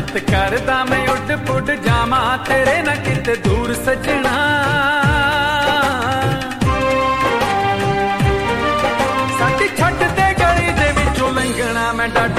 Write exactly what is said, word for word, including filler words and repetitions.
मत करदा मैं उड पुड जावां तेरे ना किते दूर सजना। साडी छट दे गली दे विचों लंघना मैं